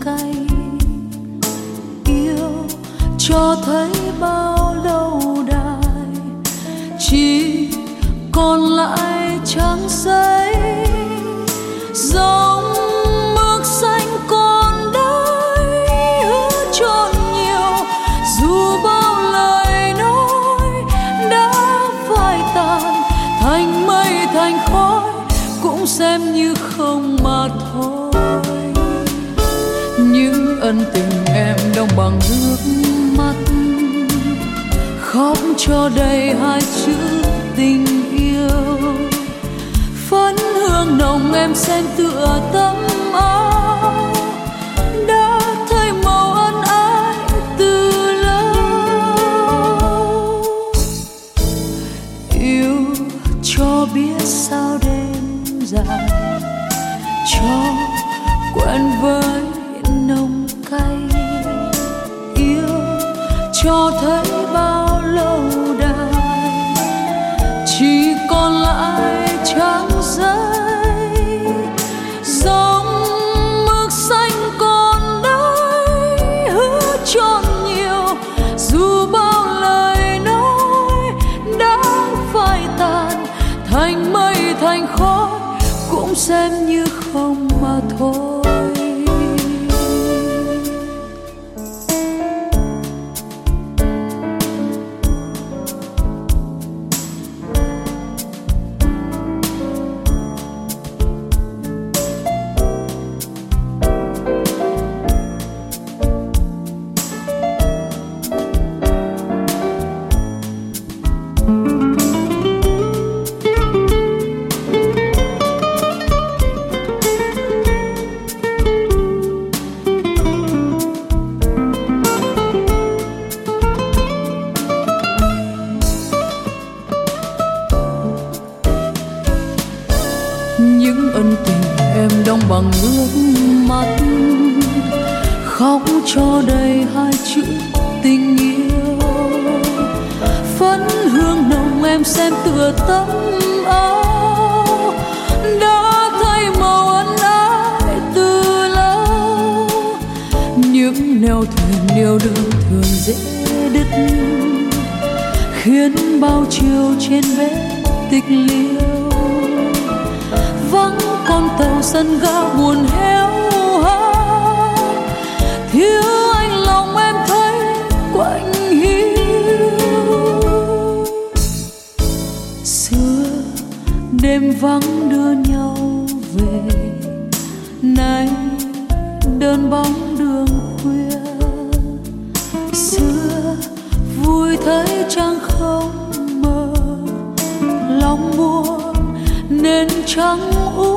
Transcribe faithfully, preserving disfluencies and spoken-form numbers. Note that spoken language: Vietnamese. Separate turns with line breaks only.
cay. Yêu cho thấy bao lâu đài, chỉ còn lại trang giấy. Giống mực xanh còn đây hứa trọn nhiều, dù bao lời nói đã phai tàn thành mây thành khói, cũng xem như không mà thôi. Những ân tình em đong bằng nước mắt, khóc cho đầy hai chữ tình yêu. Phấn hương nồng em xem tựa tấm áo, đã thấy màu ân ái từ lâu. Yêu cho biết sao đêm dài, cho quen với nồng cay. Yêu cho thấy bao lâu đài, chỉ còn lại trang giấy. Giống mực xanh còn đây hứa trọn nhiều, dù bao lời nói đã phai tàn thành mây thành khói, cũng xem như không mà thôi. Những ân tình em đong bằng nước mắt, khóc cho đầy hai chữ tình yêu. Phấn hương nồng em xem tựa tấm áo, đã thấy màu ân ái từ lâu. Những nẻo thuyền điều đường thường dễ đứt, khiến bao chiều trên bến tịch liêu. Vắng con tàu sân ga buồn héo hắt, thiếu anh lòng em thấy quạnh hiu. Xưa đêm vắng đưa nhau về, nay đơn bóng đường khuya. Xưa vui thấy trăng không mờ, lòng buồn nên trắng u.